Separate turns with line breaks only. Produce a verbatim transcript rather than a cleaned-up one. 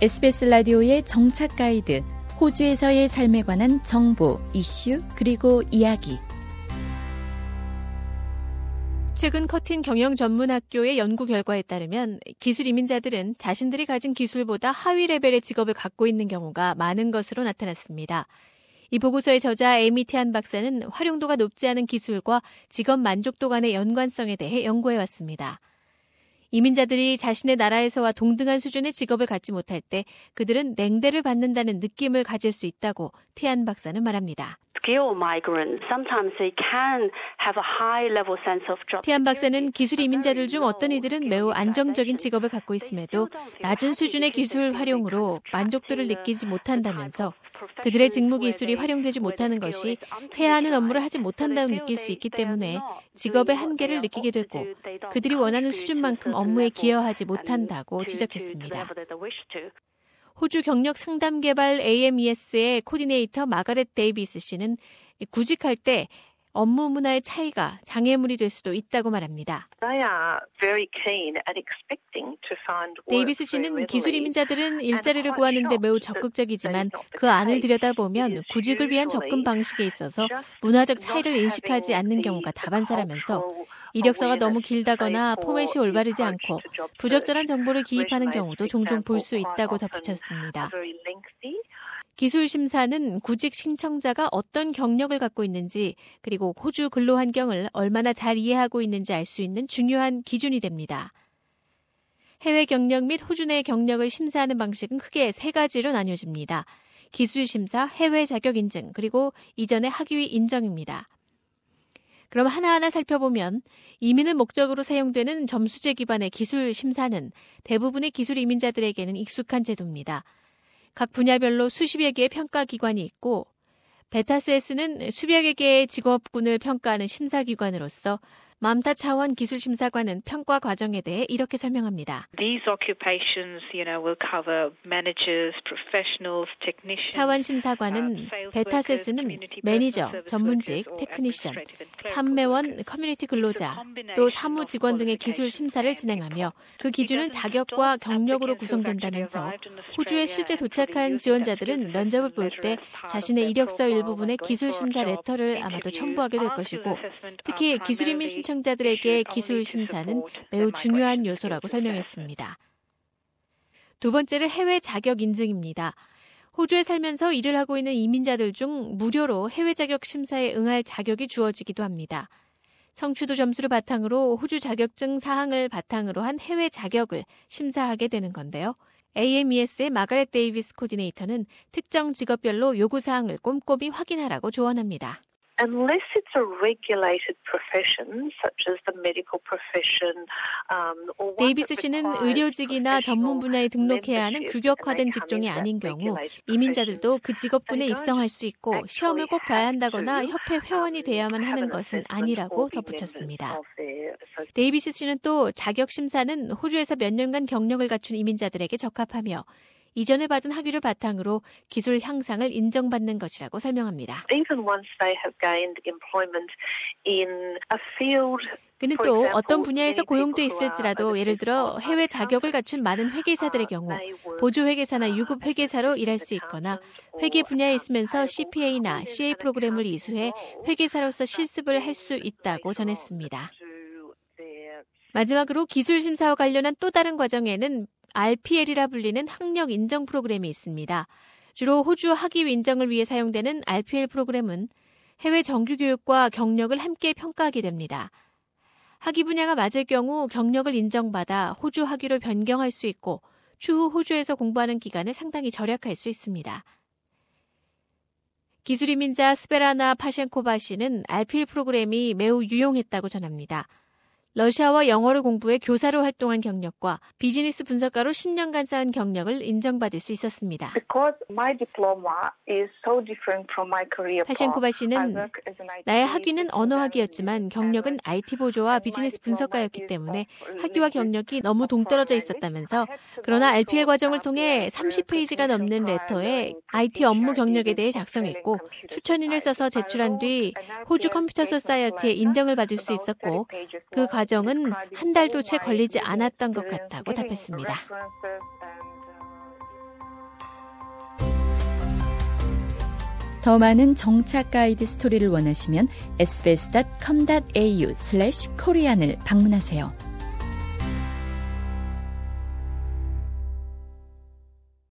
에스비에스 라디오의 정착 가이드, 호주에서의 삶에 관한 정보, 이슈, 그리고 이야기.
최근 커튼 경영 전문 학교의 연구 결과에 따르면 기술 이민자들은 자신들이 가진 기술보다 하위 레벨의 직업을 갖고 있는 경우가 많은 것으로 나타났습니다. 이 보고서의 저자 에이미 티안 박사는 활용도가 높지 않은 기술과 직업 만족도 간의 연관성에 대해 연구해왔습니다. 이민자들이 자신의 나라에서와 동등한 수준의 직업을 갖지 못할 때 그들은 냉대를 받는다는 느낌을 가질 수 있다고 티안 박사는 말합니다. 티안 박사는 기술 이민자들 중 어떤 이들은 매우 안정적인 직업을 갖고 있음에도 낮은 수준의 기술 활용으로 만족도를 느끼지 못한다면서 그들의 직무 기술이 활용되지 못하는 것이 해야 하는 업무를 하지 못한다고 느낄 수 있기 때문에 직업의 한계를 느끼게 되고 그들이 원하는 수준만큼 업무에 기여하지 못한다고 지적했습니다. 호주 경력 상담 개발 에이엠이에스의 코디네이터 마가렛 데이비스 씨는 구직할 때 업무 문화의 차이가 장애물이 될 수도 있다고 말합니다. 데이비스 씨는 기술 이민자들은 일자리를 구하는 데 매우 적극적이지만 그 안을 들여다보면 구직을 위한 접근 방식에 있어서 문화적 차이를 인식하지 않는 경우가 다반사라면서 이력서가 너무 길다거나 포맷이 올바르지 않고 부적절한 정보를 기입하는 경우도 종종 볼 수 있다고 덧붙였습니다. 기술 심사는 구직 신청자가 어떤 경력을 갖고 있는지 그리고 호주 근로 환경을 얼마나 잘 이해하고 있는지 알 수 있는 중요한 기준이 됩니다. 해외 경력 및 호주 내 경력을 심사하는 방식은 크게 세 가지로 나뉘어집니다. 기술 심사, 해외 자격 인증, 그리고 이전의 학위 인정입니다. 그럼 하나하나 살펴보면 이민을 목적으로 사용되는 점수제 기반의 기술 심사는 대부분의 기술 이민자들에게는 익숙한 제도입니다. 각 분야별로 수십여 개의 평가기관이 있고 베타스에스는 수백여 개의 직업군을 평가하는 심사기관으로서 맘타 차원 기술심사관은 평가 과정에 대해 이렇게 설명합니다.
These occupations, you know, will cover managers, professionals, technicians.
차원 심사관은 베타세스는 매니저, 전문직, 테크니션, 판매원, 커뮤니티 근로자, 또 사무 직원 등의 기술 심사를 진행하며 그 기준은 자격과 경력으로 구성된다면서 호주에 실제 도착한 지원자들은 면접을 볼 때 자신의 이력서 일부분에 기술 심사 레터를 아마도 첨부하게 될 것이고 특히 기술 이민 신청 시청자들에게 기술 심사는 매우 중요한 요소라고 설명했습니다. 두 번째는 해외 자격 인증입니다. 호주에 살면서 일을 하고 있는 이민자들 중 무료로 해외 자격 심사에 응할 자격이 주어지기도 합니다. 성취도 점수를 바탕으로 호주 자격증 사항을 바탕으로 한 해외 자격을 심사하게 되는 건데요. 에이엠이에스의 마가렛 데이비스 코디네이터는 특정 직업별로 요구사항을 꼼꼼히 확인하라고 조언합니다.
Unless it's a regulated profession, such as the medical profession, um, or
데이비스 씨는 의료직이나 전문 분야에 등록해야 하는 규격화된 직종이 아닌 경우 이민자들도 그 직업군에 입성할 수 있고 시험을 꼭 봐야 한다거나 협회 회원이 돼야만 하는 것은 아니라고 덧붙였습니다. 데이비스 씨는 또 자격 심사는 호주에서 몇 년간 경력을 갖춘 이민자들에게 적합하며 이전에 받은 학위를 바탕으로 기술 향상을 인정받는 것이라고 설명합니다. 그는 또 어떤 분야에서 고용돼 있을지라도 예를 들어 해외 자격을 갖춘 많은 회계사들의 경우 보조회계사나 유급회계사로 일할 수 있거나 회계 분야에 있으면서 씨피에이나 씨에이 프로그램을 이수해 회계사로서 실습을 할 수 있다고 전했습니다. 마지막으로 기술 심사와 관련한 또 다른 과정에는 알피엘이라 불리는 학력 인정 프로그램이 있습니다. 주로 호주 학위 인정을 위해 사용되는 알피엘 프로그램은 해외 정규 교육과 경력을 함께 평가하게 됩니다. 학위 분야가 맞을 경우 경력을 인정받아 호주 학위로 변경할 수 있고 추후 호주에서 공부하는 기간을 상당히 절약할 수 있습니다. 기술 이민자 스베라나 파셴코바 씨는 알피엘 프로그램이 매우 유용했다고 전합니다. 러시아와 영어를 공부해 교사로 활동한 경력과 비즈니스 분석가로 십 년간 쌓은 경력을 인정받을 수 있었습니다. 파셴코바 씨는 나의 학위는 언어학이었지만 경력은 아이티 보조와 비즈니스 분석가였기 때문에 학위와 경력이 너무 동떨어져 있었다면서 그러나 알피엘 과정을 통해 삼십 페이지가 넘는 레터에 아이티 업무 경력에 대해 작성했고 추천인을 써서 제출한 뒤 호주 컴퓨터 소사이어티의 인정을 받을 수 있었고 그 과정은 한 달도 채 걸리지 않았던 것 같다고 답했습니다.
더 많은 정착 가이드 스토리를 원하시면 에스비에스 닷 컴 닷 에이유 슬래시 코리안을 방문하세요.